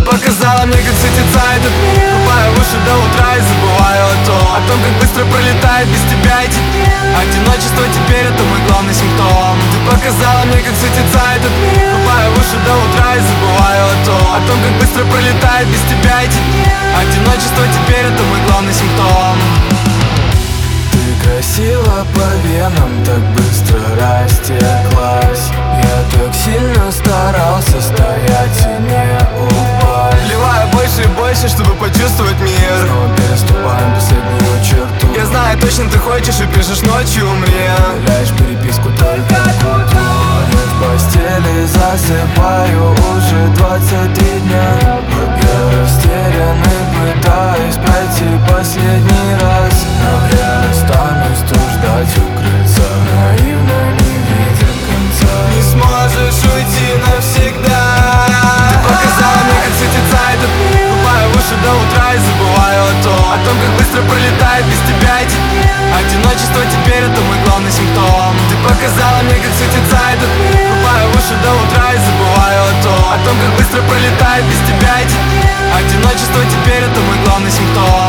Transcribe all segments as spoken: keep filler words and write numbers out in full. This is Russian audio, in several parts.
показала мне, как светится этот мир. Врубаю уши до утра и забываю о том О том, как быстро пролетает без тебя эти дни. Одиночество теперь это мой главный симптом. Ты показала мне, как светится этот мир. Врубаю уши до утра и забываю о том О том, как быстро пролетает без тебя эти дни. Одиночество теперь это мой главный симптом. Ты красиво по венам, так быстро растеклась. Я так сильно старался стоять и не упасть. Вливаю больше и больше, чтобы почувствовать мир. Снова переступаем последнюю черту. Я знаю, точно ты хочешь и пишешь ночью мне. Удаляешь переписку только к утру. Я в постели засыпаю уже двадцать три дня. Я растерян и пытаюсь пройти последний раз. Но я останусь тут ждать у крыльца, наивно не видя конца. Не сможешь уйти навсегда. Ты показала мне, как светится этот мир. Врубаю уши до утра и забываю о том О том, как быстро пролетает без тебя эти дни. Одиночество теперь это мой главный симптом. Ты показала мне, как светится этот мир. Врубаю уши до утра и забываю о том О том, как быстро пролетает без тебя эти дни. Одиночество теперь это мой главный симптом.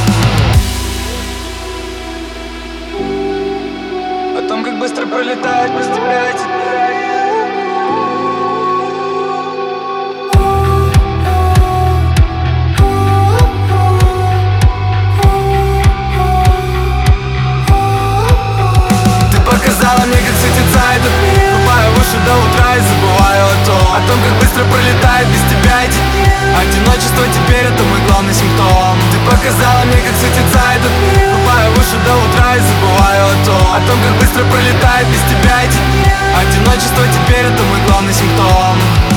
О том, как быстро пролетает без тебя эти дни. Показала мне, как светится этот мир. Врубаю уши до утра и забываю о том О том, как быстро пролетает без тебя эти дни. Одиночество теперь это мой главный симптом. Ты показала мне, как светится этот мир. Врубаю уши до утра и забываю о том О том, как быстро пролетает без тебя эти дни. Одиночество теперь это мой главный симптом.